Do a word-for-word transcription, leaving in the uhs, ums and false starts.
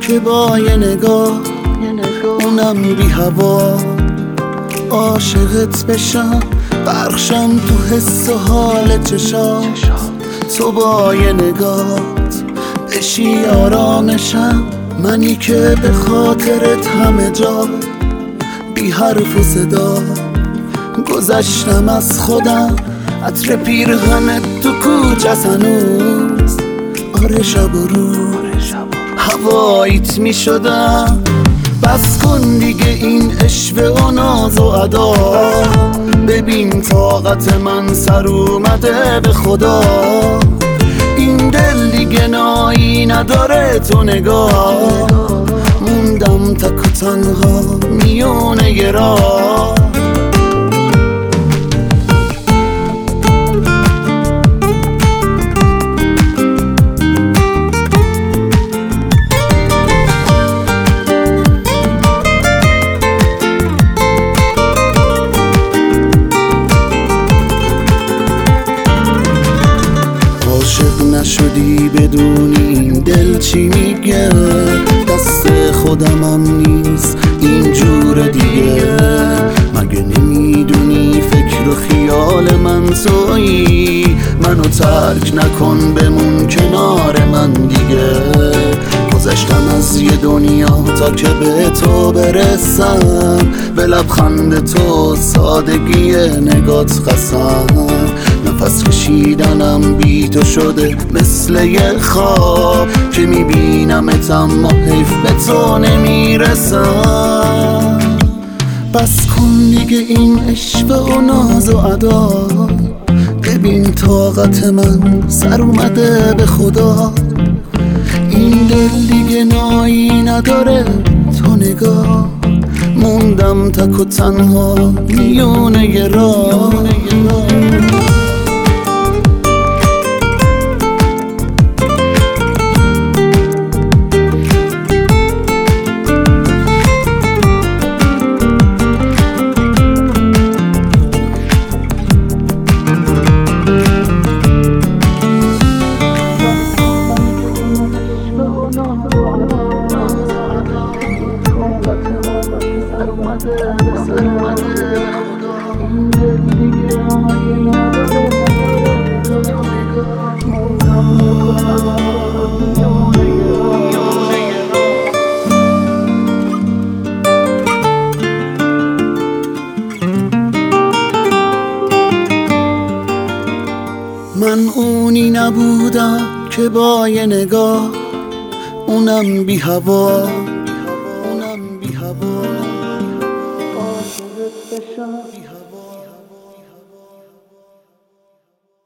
که با یه نگاه اونم بی هوا عاشقت بشم، بخشم تو حس و حال چشام، تو با یه نگاهت بشی آرامشم، منی که به خاطرت همه جا بی حرف و صدا گذشتم از خودم. عطر پیرهنت تو کوچه هنوز آره شب و روز هواییت می شدم. بس کن دیگه این عشق و ناز و ادا، ببین طاقت من سر اومده به خدا. این دل دیگه نایی نداره تو نگاه، موندم تک و تنها میونه ی راه. نشدی بدونی این دل چی میگه، دست خودمم نیست اینجور دیگه. مگه نمیدونی فکر و خیال من تویی؟ منو ترک نکن بمون کنار من دیگه. گذشتم از یه دنیا تا که به تو برسم، به لبخند تو سادگی نگات قسم. نفس کشیدنم بی تو شده مثل یه خواب که میبینمت اما حیف به تو نمیرسم. بس کن دیگه این عشق و ناز و ادا، ببین طاقت من سر اومده به خدا. این دل دیگه نایی نداره تو نگاه، موندم تک و تنها میونه ی راه. من اونی نبودم که با یه نگاه اونم بی هوا اونم بی هوا عاشقت بشم.